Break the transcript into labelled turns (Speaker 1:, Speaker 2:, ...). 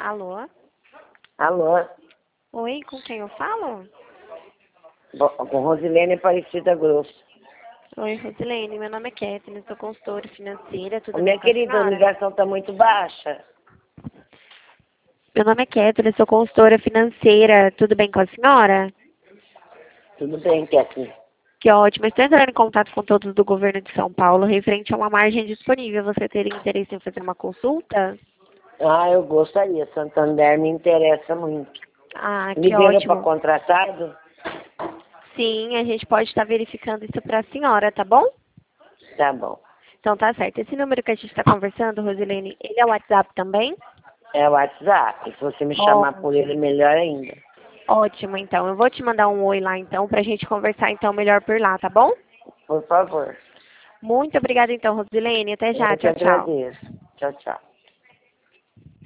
Speaker 1: Alô?
Speaker 2: Alô?
Speaker 1: Oi, com quem eu falo?
Speaker 2: Com Rosilene Aparecida Grosso.
Speaker 1: Oi, Rosilene, meu nome é Kathleen, sou consultora financeira, tudo
Speaker 2: Minha
Speaker 1: bem com a
Speaker 2: querida, a
Speaker 1: senhora?
Speaker 2: ligação está muito baixa.
Speaker 1: Meu nome é Kathleen, sou consultora financeira, tudo bem com a senhora?
Speaker 2: Tudo bem, Kathleen?
Speaker 1: Que ótimo, estou entrando em contato com todos do governo de São Paulo referente a uma margem disponível. Você teria interesse em fazer uma consulta?
Speaker 2: Ah, eu gostaria. Santander me interessa muito.
Speaker 1: Ah, que
Speaker 2: Libera para
Speaker 1: ótimo.
Speaker 2: contratado?
Speaker 1: Sim, a gente pode estar verificando isso para a senhora, tá bom?
Speaker 2: Tá bom.
Speaker 1: Então tá certo. Esse número que a gente está conversando, Rosilene, ele é o WhatsApp também?
Speaker 2: É o WhatsApp. Se você me chamar por ele, melhor ainda.
Speaker 1: Ótimo, então. Eu vou te mandar um oi lá, então, pra gente conversar, então, melhor por lá, tá bom?
Speaker 2: Por favor.
Speaker 1: Muito obrigada, então, Rosilene. Até já.
Speaker 2: Eu que
Speaker 1: Tchau, tchau.
Speaker 2: agradeço. Tchau, tchau.